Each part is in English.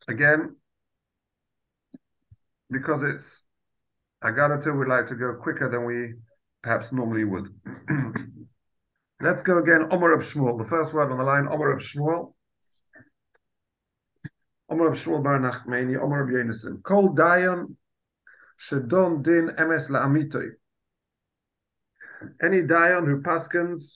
Again, because it's Agadata, we like to go quicker than we perhaps normally would. Let's go again. Omer of Shmuel. The first word on the line, Omer of Shmuel. Omer of Shmuel bar Nachmani, Omer of Yonason. Kol Dayan Shedon Din Emes La'amitoi. Any Dayan who paskins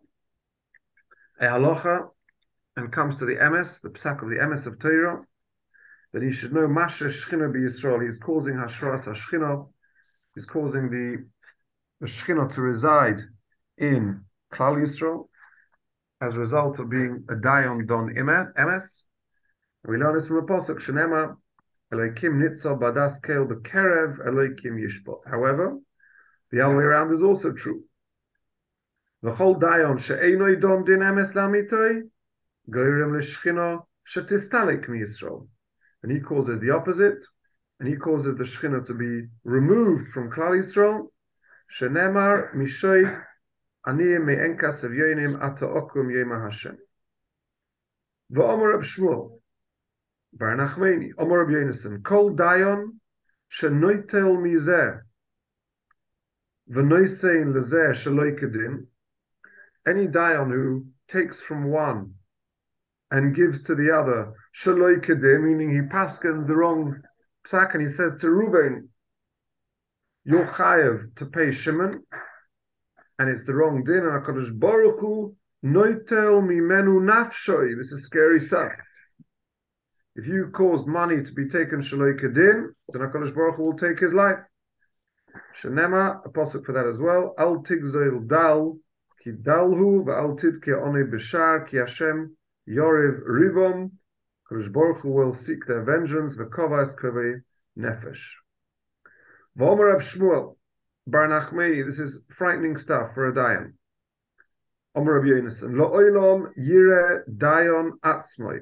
a halacha and comes to the Emes, the psak of the Emes of Torah, that he should know Masha Shechina be Yisrael. He's causing Hashras Hashchina. He's causing the Shechina to reside in Klal Yisrael as a result of being a Dayan Don Emes. We learn this from a pasuk, Shenema Elokim Nitzel Badas Kel Bekerev Elokim Yishpot. However, the other way around is also true. The whole Dayan She'enoi Don Din Emes Lamitoi Goyrem LeShechina Shetistalik Yisrael. And he causes the opposite, and he causes the Shechina to be removed from Klal Yisrael. Shenemar Mishoid Aniyim Me'enka Sevyonim Ata Okum Yema Hashem. V'Omer Reb Shmuel Bar Nachmani, Omer Reb Yonason, Kol Dayan Shenoitel Mizeh V'Noisein Lezeh Sheloi Kedin. Any Dayan who takes from one and gives to the other, Shaloi Kedin, meaning he paskins the wrong psak, and he says to Reuven, you're chayev to pay Shimon, and it's the wrong din, and HaKadosh Baruch Hu noitel mimenu nafshoi. This is scary stuff. If you caused money to be taken Shaloi Kedin, then HaKadosh Baruch Hu will take his life. Shenema, a pasuk for that as well, Al tigzoil dal, ki dalhu, va'al tidke onei b'shar, ki Hashem Yorev Rivom, Kadosh Baruch Hu will seek their vengeance, v'kovas kavei nefesh. V'omer Reb Shmuel bar Nachmani, this is frightening stuff for a Dayan. Omer Reb Yonason, lo oilom yire Dayan atzmoi.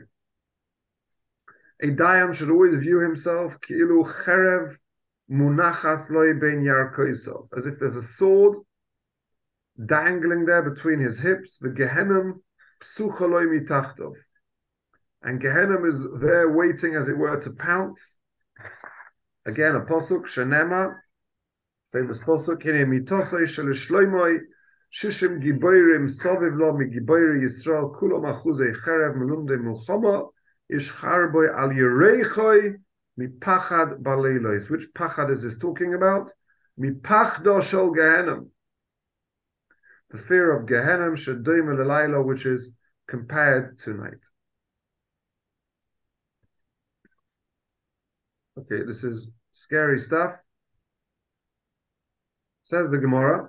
A Dayan should always view himself ki'ilu cherev munachas loi ben yarkoisov, as if there's a sword dangling there between his hips, v'gehenim psuchaloi mitachtov. And Gehenna is there waiting, as it were, to pounce. Again, a posuk, Shenema, famous posuk, Hine mitosoi shelishloimoi, shishim giboirim soviv lo migiboiri Yisrael, kulo machuzei cherev melumde mulchoma, ish charboi al yereichoi, mipachad baleilois. Which pachad is this talking about? Mipachdo shel Gehenna. The fear of Gehenna, shedoim lelaylo, which is compared to night. Okay, this is scary stuff. Says the Gemara,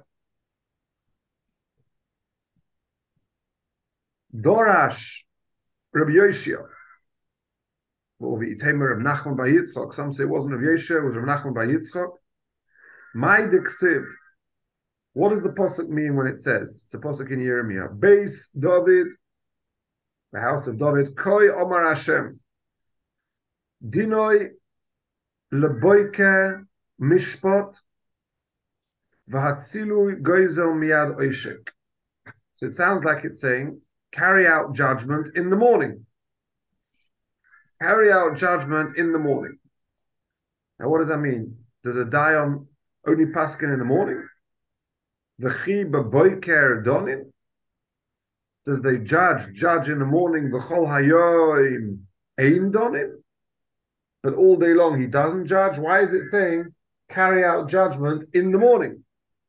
Dorash Rabbi Yoshia, or the Itamer of Nachman by Yitzchak. Some say it wasn't Rabbi Yoshia, it was Rabbi Nachman by Yitzchak. My diksiv. What does the pasuk mean when it says? It's a pasuk in Yeremiah. Beis David, the house of David. Koi Omar Hashem. Dinoi leboike mishpat v'hatzilu goizel miyad oishek. So it sounds like it's saying, carry out judgment in the morning. Carry out judgment in the morning. Now, what does that mean? Does a dayan only paskin in the morning? V'chi b'boiker donin? Does they judge in the morning? V'chol hayoim ein donin? But all day long he doesn't judge. Why is it saying carry out judgment in the morning?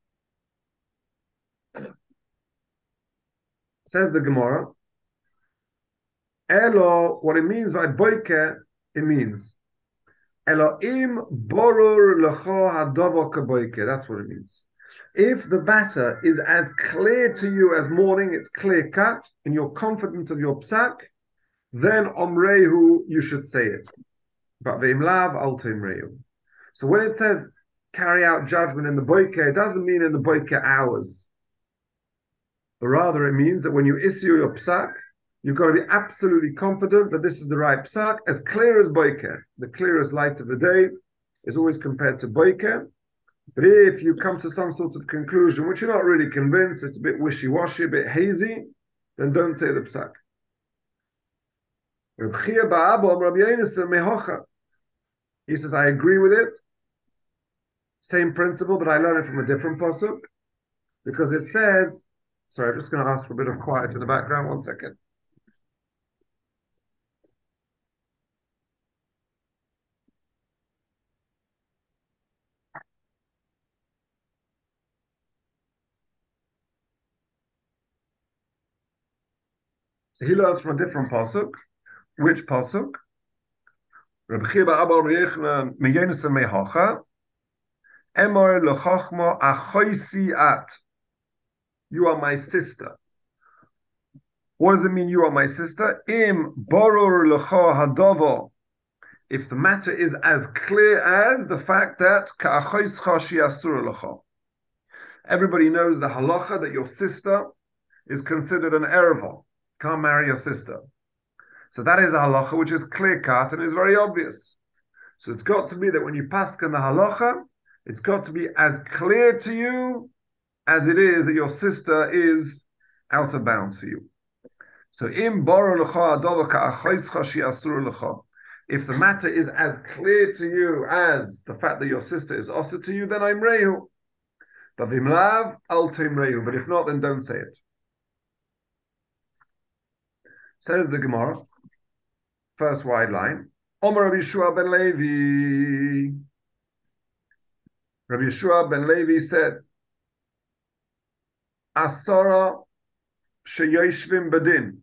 Says the Gemara, Elo, what it means by boike, it means Elohim borur lecho hadavo kaboike. That's what it means. If the matter is as clear to you as morning, it's clear cut, and you're confident of your psak, then omrehu, you should say it. But ve'imlav al teimrehu. So when it says carry out judgment in the boike, it doesn't mean in the boike hours. But rather it means that when you issue your psak, you've got to be absolutely confident that this is the right psak, as clear as boike. The clearest light of the day is always compared to boike. But if you come to some sort of conclusion which you're not really convinced, it's a bit wishy-washy, a bit hazy, then don't say the psak. He says, I agree with it. Same principle, but I learned it from a different pasuk because it says. Sorry, I'm just going to ask for a bit of quiet in the background. 1 second. So he learns from a different pasuk. Which pasuk? Rabbi Chia Abba Yechanan Meyenis Mehacha Emor Lechachma Achoisi At. You are my sister. What does it mean? You are my sister. Im Boror Lecha Hadava. If the matter is as clear as the fact that Ka'achois Chashi Asur Lecha. Everybody knows the halacha that your sister is considered an erva. Can't marry your sister. So that is a halacha which is clear cut and is very obvious. So it's got to be that when you paskin the halacha, it's got to be as clear to you as it is that your sister is out of bounds for you. So im baro lecha adava ka'achais chashi asur lecha. If the matter is as clear to you as the fact that your sister is also to you, then I'm rehu. But vimlav al rehu. But if not, then don't say it. Says the Gemara, first wide line. Omer Rabbi Yeshua ben Levi. Rabbi Yeshua ben Levi said, Asara sheyoshvim bedin.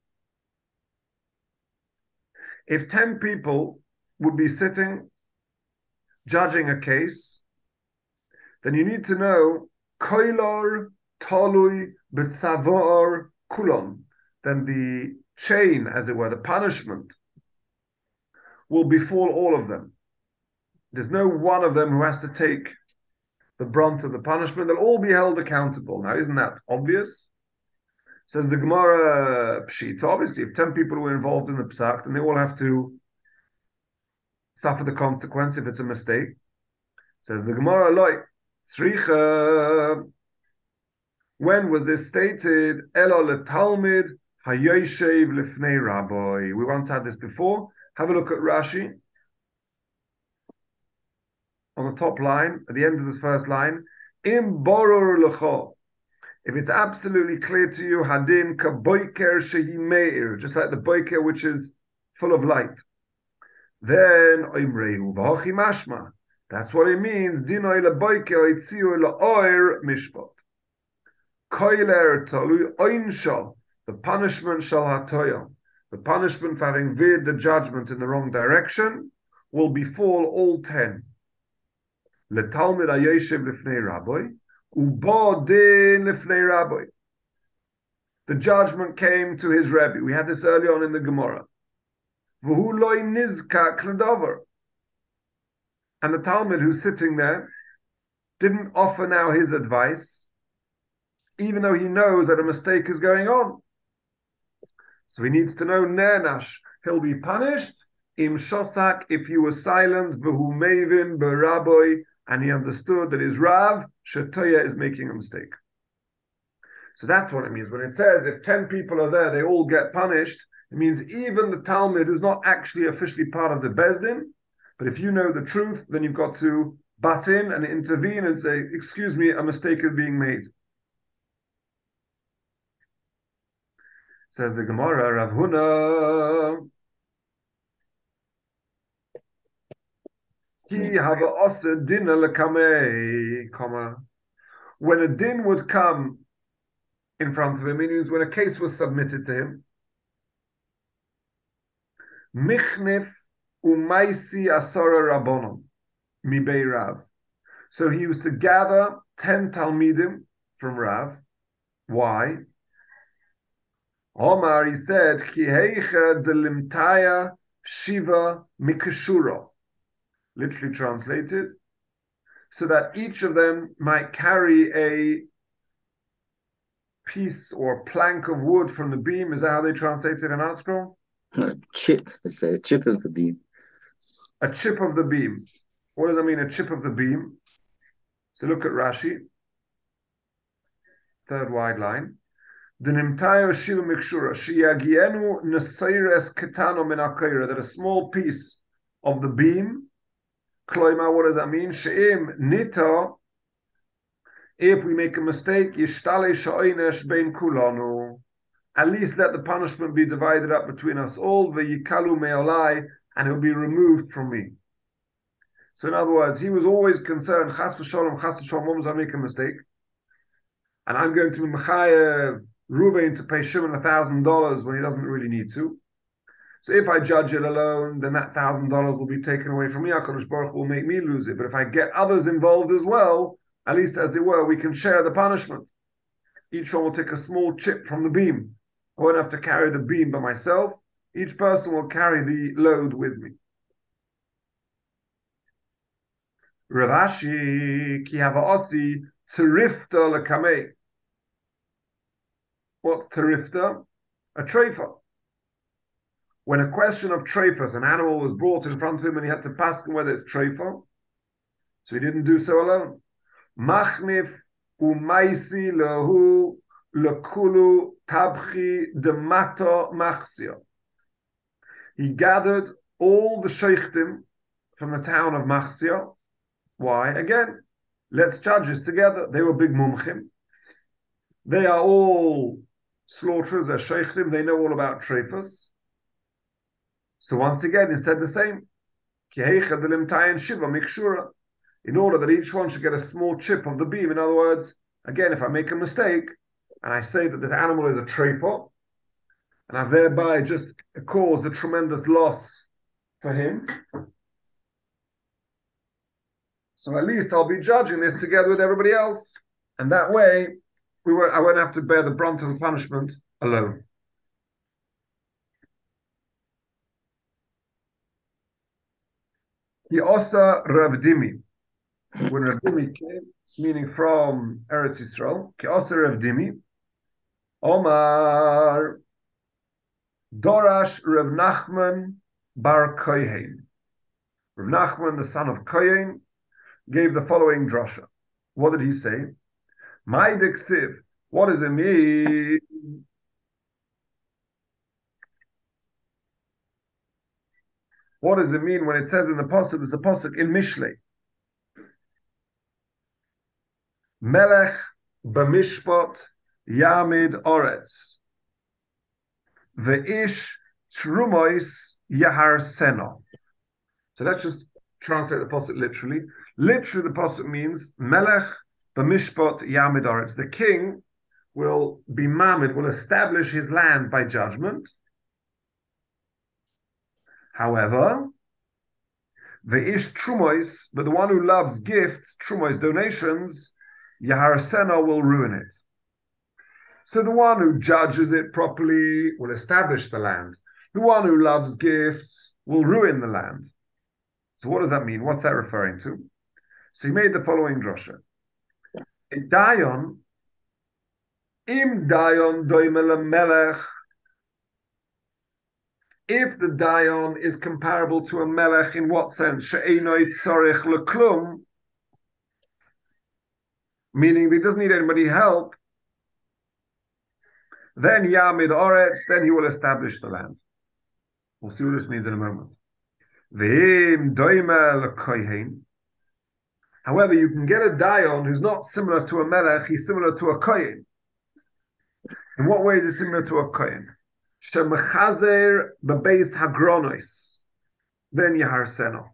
If 10 people would be sitting judging a case, then you need to know koilor talui b'tzavor kulon. Then the chain, as it were, the punishment, will befall all of them. There's no one of them who has to take the brunt of the punishment. They'll all be held accountable. Now, isn't that obvious? Says the Gemara Pshita. Obviously, if 10 people were involved in the psak, then they all have to suffer the consequence if it's a mistake. Says the Gemara, like, Tzricha. When was this stated? Elo letalmid hayoshev lifnei rabbi. We once had this before. Have a look at Rashi. On the top line, at the end of the first line, im boror lecho. If it's absolutely clear to you, hadin ka boiker shehi meir, just like the boiker which is full of light, then oimrehu v'hochi mashma. That's what it means. Dinoi leboiker itziu la'oir mishpat. Koiler talui oinsha. The punishment shall hatoya. The punishment for having veered the judgment in the wrong direction will befall all 10. Letalmid hayeshev lifnei rabbi, uba din lifnei rabbi. The judgment came to his Rebbe. We had this early on in the Gemara. V'hu loy nizkak ledavar. And the Talmud who's sitting there didn't offer now his advice, even though he knows that a mistake is going on. So he needs to know ne'nash. He'll be punished im shosak if he was silent, v'hu mevin b'rabbi, and he understood that his Rav Shetoya is making a mistake. So that's what it means. When it says if 10 people are there, they all get punished, it means even the Talmud who's not actually officially part of the Bezdin, but if you know the truth, then you've got to butt in and intervene and say, excuse me, a mistake is being made. Says the Gemara, Rav Huna, when a din would come in front of him, meaning when a case was submitted to him, Michnif umaisi asara rabbonon mibei Rav. So he used to gather 10 talmidim from Rav. Why? Omar, he said, Ki heicha delimtaya shiva mikashura. Literally translated, so that each of them might carry a piece or plank of wood from the beam. Is that how they translate it in ArtScroll? Chip. It's a chip of the beam. A chip of the beam. What does that mean, a chip of the beam? So look at Rashi. Third wide line. that a small piece of the beam, what does that mean? She'im nita, if we make a mistake, at least let the punishment be divided up between us all, v'yikalu me'olai, and it will be removed from me. So in other words, he was always concerned, chas v'sholom, what was I make a mistake? And I'm going to be Mechayev Ruvain to pay Shimon $1,000 when he doesn't really need to. So if I judge it alone, then that $1,000 will be taken away from me. HaKadosh Baruch Hu will make me lose it. But if I get others involved as well, at least as it were, we can share the punishment. Each one will take a small chip from the beam. I won't have to carry the beam by myself. Each person will carry the load with me. Rav Ashi ki hava osi terifta lekamei. What's terifta? A treifa. When a question of treifas, an animal was brought in front of him and he had to pass him whether it's treifa, so he didn't do so alone. Machnif umaisi lahu lekulu tabchi demato machsia. He gathered all the sheikhtim from the town of Machsia. Why? Again, let's judge this together. They were big mumchim. They are all slaughterers, they're sheikhtim, they know all about treifas. So once again, he said the same. In order that each one should get a small chip of the beam. In other words, again, if I make a mistake, and I say that this animal is a treifa, and I've thereby just caused a tremendous loss for him, so at least I'll be judging this together with everybody else. And that way, I won't have to bear the brunt of the punishment alone. Ki'osa Rav Dimi. When Rav Dimi came, meaning from Eretz Yisrael, Ki'osa Rav Dimi, Omar Dorash Rav Nachman Bar Kohen. Rav Nachman, the son of Kohen, gave the following drasha. What did he say? Ma'idek Siv. What does it mean? What does it mean when it says in the pasuk? There's a pasuk in Mishlei. Melech b'mishpat yamid oretz ve'ish trumois yahar sena. So let's just translate the pasuk literally. Literally, the pasuk means Melech b'mishpat yamid oretz. The king will be mamid, will establish his land by judgment. However, ve'ish trumois, but the one who loves gifts, trumois, donations, Yahar Sena will ruin it. So the one who judges it properly will establish the land. The one who loves gifts will ruin the land. So what does that mean? What's that referring to? So he made the following drasha. A dayon, im dayon doimel melech. If the dayon is comparable to a melech, in what sense? She'enoi tzorich leklum, meaning he doesn't need anybody help, then Yamid Oretz, then he will establish the land. We'll see what this means in a moment. However, you can get a dayon who's not similar to a melech, he's similar to a kohen. In what way is he similar to a kohen? Shemechazer bebeis hagronos, then Yahar Sena.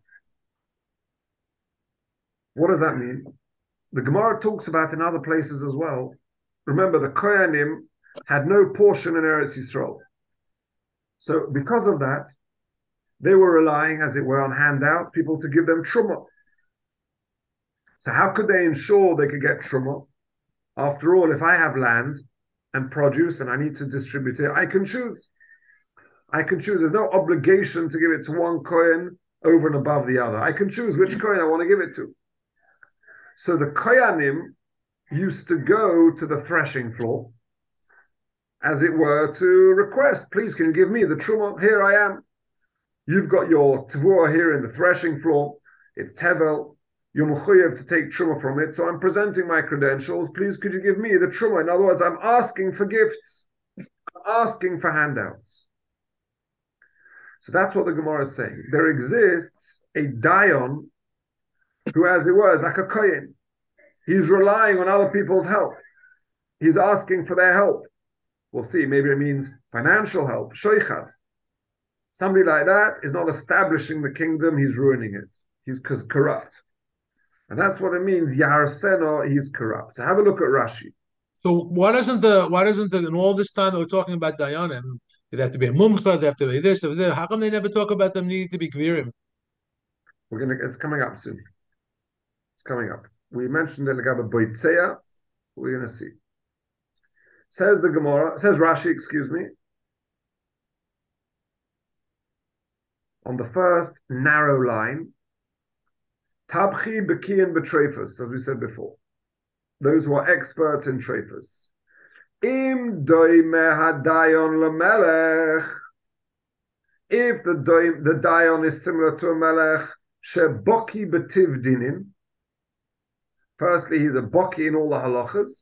What does that mean? The Gemara talks about in other places as well. Remember, the Kohanim had no portion in Eretz Yisrael. So because of that, they were relying, as it were, on handouts, people to give them truma. So how could they ensure they could get truma? After all, if I have land and produce and I need to distribute it, I can choose. I can choose. There's no obligation to give it to one Kohen over and above the other. I can choose which Kohen I want to give it to. So the Kohanim used to go to the threshing floor, as it were, to request, please, can you give me the truma? Here I am. You've got your tevuah here in the threshing floor. It's tevel. you're mechuyev to take truma from it, so I'm presenting my credentials. Please, could you give me the truma? In other words, I'm asking for gifts. I'm asking for handouts. So that's what the Gemara is saying. There exists a dayan who, as it were, is like a kohen. He's relying on other people's help. He's asking for their help. We'll see. Maybe it means financial help, shoichad. Somebody like that is not establishing the kingdom, he's ruining it. He's corrupt. And that's what it means, Yaharseno, he's corrupt. So have a look at Rashi. So why doesn't the in all this time that we're talking about Dayanim, they have to be a mumcha, they have to be this, this. How come they never talk about them needing to be gvirim? It's coming up soon. It's coming up. We mentioned the Legaba Boitseya. We're going to see. Says the Gemara, says Rashi, excuse me, on the first narrow line, Tabchi, Beki, and Betrefus, as we said before. Those who are experts in Trefus. Im doime hadayon lemelech. If the dayon is similar to a melech, sheboki betiv dinin. Firstly, he's a boki in all the halachas.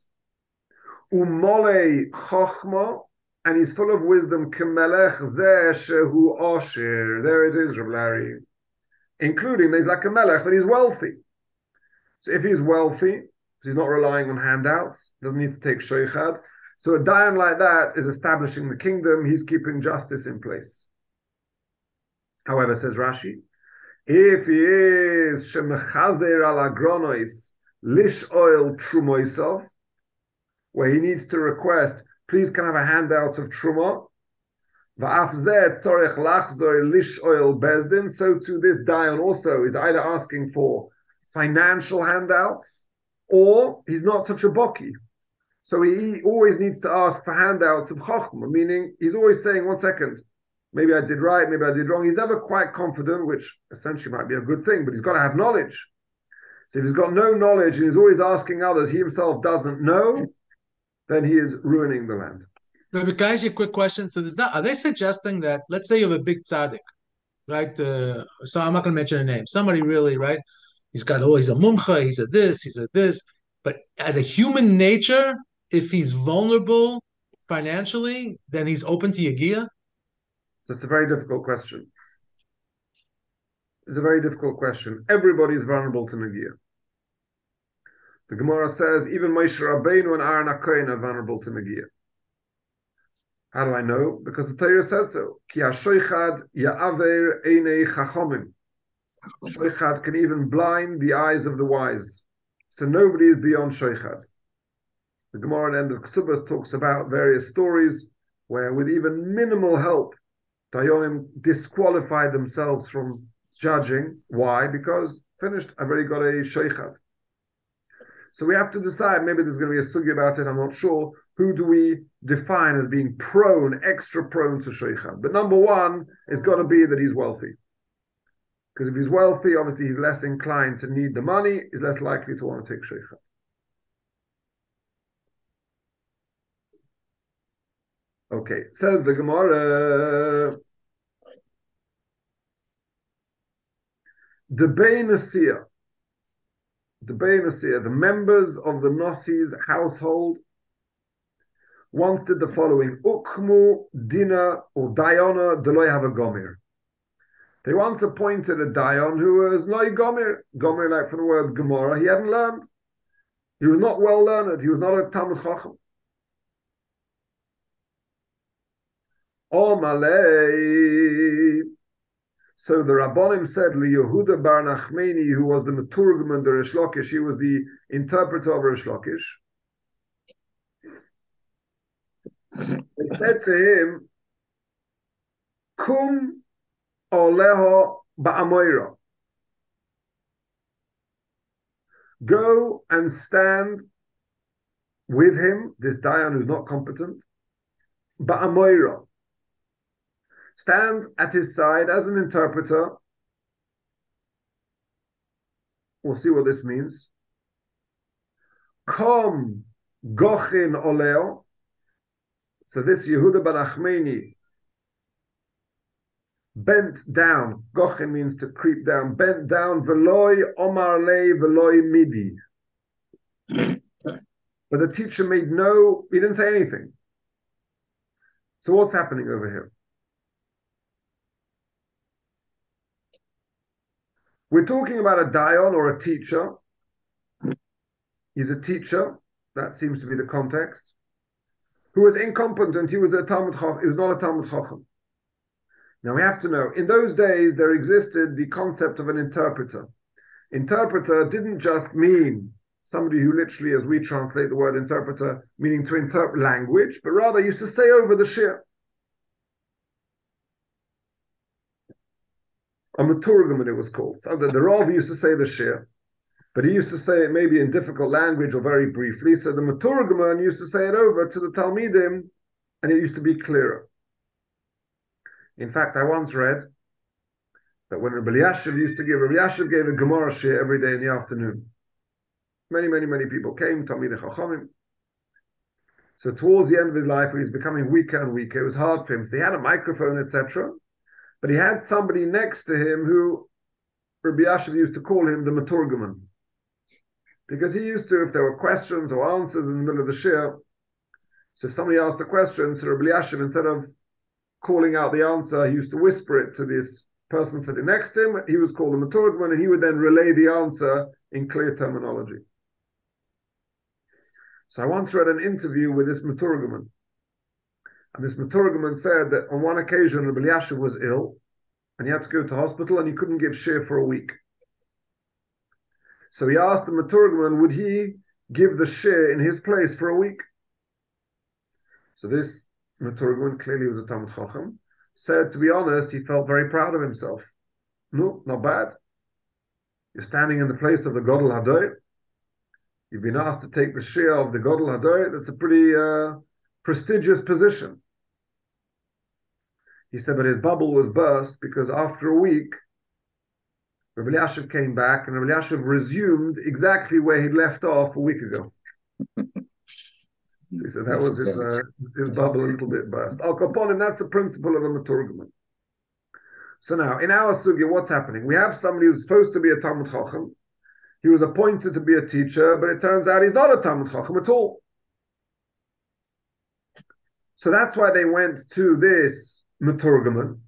Umole chochma, and he's full of wisdom. Kemelech zeh shehu osher. There it is, Rav Larry. Including he's like a melech, but he's wealthy. So if he's wealthy, he's not relying on handouts, doesn't need to take sheikhad. So a dayan like that is establishing the kingdom, he's keeping justice in place. However, says Rashi, if he is shemechazer al agronois lish oil trumoisov, where he needs to request, please can I have a handout of truma, so to this dayan also is either asking for financial handouts or he's not such a boki. So he always needs to ask for handouts of chokhmah, meaning he's always saying, 1 second, maybe I did right, maybe I did wrong. He's never quite confident, which essentially might be a good thing, but he's got to have knowledge. So if he's got no knowledge and he's always asking others, he himself doesn't know, then he is ruining the land. Rabbi, can I ask you a quick question? So are they suggesting that, let's say you have a big tzaddik, right? So I'm not going to mention a name. Somebody really, right? He's a mumcha, he's a this. But at a human nature, if he's vulnerable financially, then he's open to yagia? That's a very difficult question. It's a very difficult question. Everybody is vulnerable to Nagia. The Gemara says even Moshe Rabbeinu and Aaron HaKohen are vulnerable to Nagia. How do I know? Because the Torah says so. Ki ha-shoichad ya'aver einei chachomim. Shoichad can even blind the eyes of the wise. So nobody is beyond shoichad. The Gemara at the end of Ksubas talks about various stories where with even minimal help, Dayanim disqualified themselves from judging. Why? Because finished, I've already got a shoichad. So we have to decide, maybe there's going to be a sugi about it, I'm not sure, who do we define as being extra prone to sheikhad? But number one is got to be that he's wealthy. Because if he's wealthy, obviously he's less inclined to need the money, he's less likely to want to take sheikhad. Okay, says the Gemara, the members of the Nosi's household once did the following: Ukmu, Dina, or Dayana, Deloy have a Gomir. They once appointed a Dayan who was Loi Gomir. Gomir, like from the word Gemara, he hadn't learned. He was not well learned. He was not a Talmud Chacham. Omalei. So the Rabbonim said, Yehuda bar Nachmeni, who was the Meturgman, the Rish Lakish, he was the interpreter of Rish Lakish. They said to him, Kum oleho ba'amoira. Go and stand with him, this Dayan who's not competent, ba'amoira. Stand at his side as an interpreter. We'll see what this means. Kom gochin oleo. So this Yehuda bar Achmeni bent down. Gochen means to creep down. Bent down. Veloi omar le veloi midi. But the teacher he didn't say anything. So what's happening over here? We're talking about a dayan or a teacher. He's a teacher. That seems to be the context. Who was incompetent. He was a Talmud Chacham. He was not a Talmud Chacham. Now we have to know, in those days there existed the concept of an interpreter. Interpreter didn't just mean somebody who literally, as we translate the word interpreter, meaning to interpret language, but rather used to say over the shir. A maturgaman it was called. So the Rav used to say the shir, but he used to say it maybe in difficult language or very briefly. So the maturgaman used to say it over to the Talmidim, and it used to be clearer. In fact, I once read that when Rabbi Elyashiv gave a Gemara shir every day in the afternoon. Many people came, Talmidei Chachamim. So towards the end of his life, he was becoming weaker and weaker. It was hard for him. So he had a microphone, etc. But he had somebody next to him who Rabbi Elyashiv used to call him the Maturgaman. Because he used to, if there were questions or answers in the middle of the shir, so if somebody asked a question, so Rabbi Elyashiv, instead of calling out the answer, he used to whisper it to this person sitting next to him. He was called the Maturgaman, and he would then relay the answer in clear terminology. So I once read an interview with this Maturgaman. And this Maturgaman said that on one occasion, Rabbi Elyashiv was ill, and he had to go to hospital, and he couldn't give shir for a week. So he asked the Maturgaman, would he give the shir in his place for a week? So this Maturgaman, clearly was a Talmud Chacham, said, to be honest, he felt very proud of himself. No, not bad. You're standing in the place of the Gadol Hador. You've been asked to take the shir of the Gadol Hador. That's a pretty prestigious position. He said, but his bubble was burst because after a week, Rabbi Elyashiv came back and Rabbi Elyashiv resumed exactly where he'd left off a week ago. So he said that was his bubble a little bit burst. Al Kaponim, that's the principle of a Maturgaman. So now, in our sugya, what's happening? We have somebody who's supposed to be a Talmud Chacham. He was appointed to be a teacher, but it turns out he's not a Talmud Chacham at all. So that's why they went to this Maturgaman,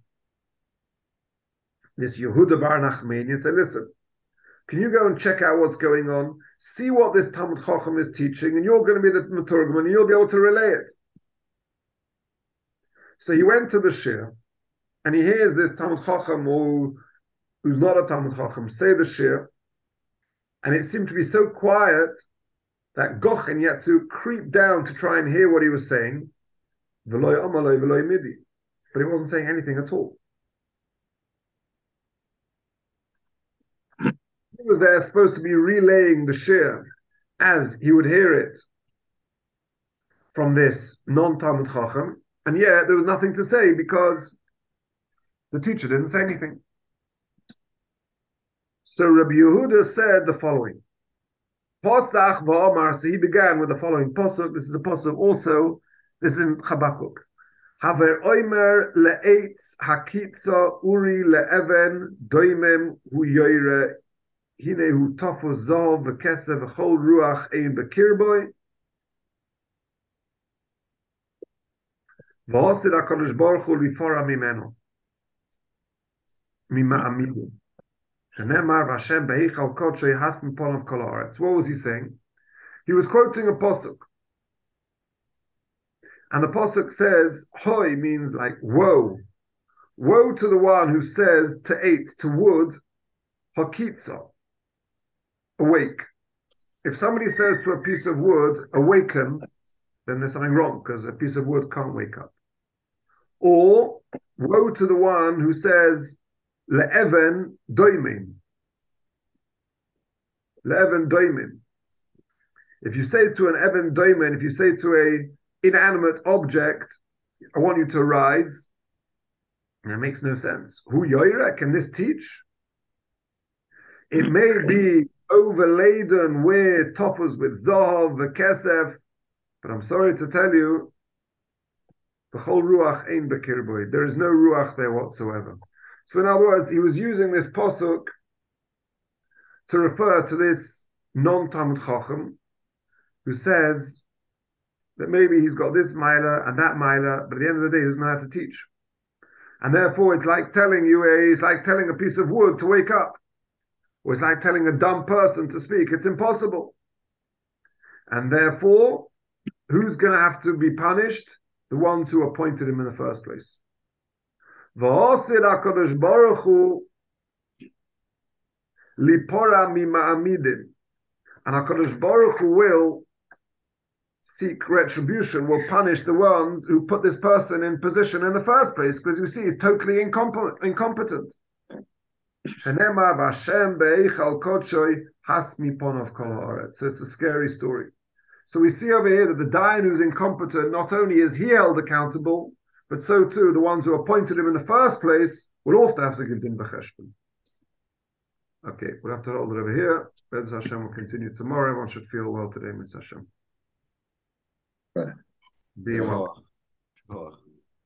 this Yehuda Bar Nachmani, and said, listen, can you go and check out what's going on? See what this Talmud Chacham is teaching, and you're going to be the Maturgaman, and you'll be able to relay it. So he went to the shir, and he hears this Talmud Chacham, who's not a Talmud Chacham, say the shir, and it seemed to be so quiet that Gochen had to creep down to try and hear what he was saying, V'loi amaloi v'loi midi, but he wasn't saying anything at all. He was there supposed to be relaying the shir as he would hear it from this non-Talmud Chacham, and yet there was nothing to say because the teacher didn't say anything. So Rabbi Yehuda said the following. Posach v'omar, so he began with the following posuk. This is a posuk also, this is in Chabakuk. Haver oimer le'etz hakitza uri le'even doimem hu yoire hine hu tofu zov v'kesef v'chol ruach ein bekirboy v'osid HaKadosh Baruch Hu lifora mimeno mima'amidu shenemar v'Hashem behichal kodsho yehasmi polav kol haaretz. What was he saying? He was quoting a pasuk. And the pasuk says, "Hoi" means like woe. Woe to the one who says to eitz, to wood, hakitza, awake. If somebody says to a piece of wood, awaken, then there's something wrong because a piece of wood can't wake up. Or woe to the one who says le'even doimin. Le'even doimin. If you say to an even doimin, if you say to a inanimate object, I want you to rise, and it makes no sense. Who yoira, can this teach? It may be overladen with tofus, with zahav, the kesef, but I'm sorry to tell you, the whole ruach ein bekirboy. There is no ruach there whatsoever. So in other words, he was using this posuk to refer to this non-Talmud Chacham who says that maybe he's got this milah and that milah, but at the end of the day, he doesn't know how to teach. And therefore, it's like telling a piece of wood to wake up. Or it's like telling a dumb person to speak. It's impossible. And therefore, who's going to have to be punished? The ones who appointed him in the first place. V'osir HaKadosh Baruch Hu lipora mima'amidim. And HaKadosh Baruch Hu will seek retribution, will punish the ones who put this person in position in the first place, because you see, he's totally incompetent. So it's a scary story. So we see over here that the Dayan who's incompetent, not only is he held accountable, but so too the ones who appointed him in the first place will also have to give din b'cheshbon. Okay, we'll have to hold it over here. Bez Hashem will continue tomorrow. Everyone should feel well today, Mitzvah Hashem. Right. Be well.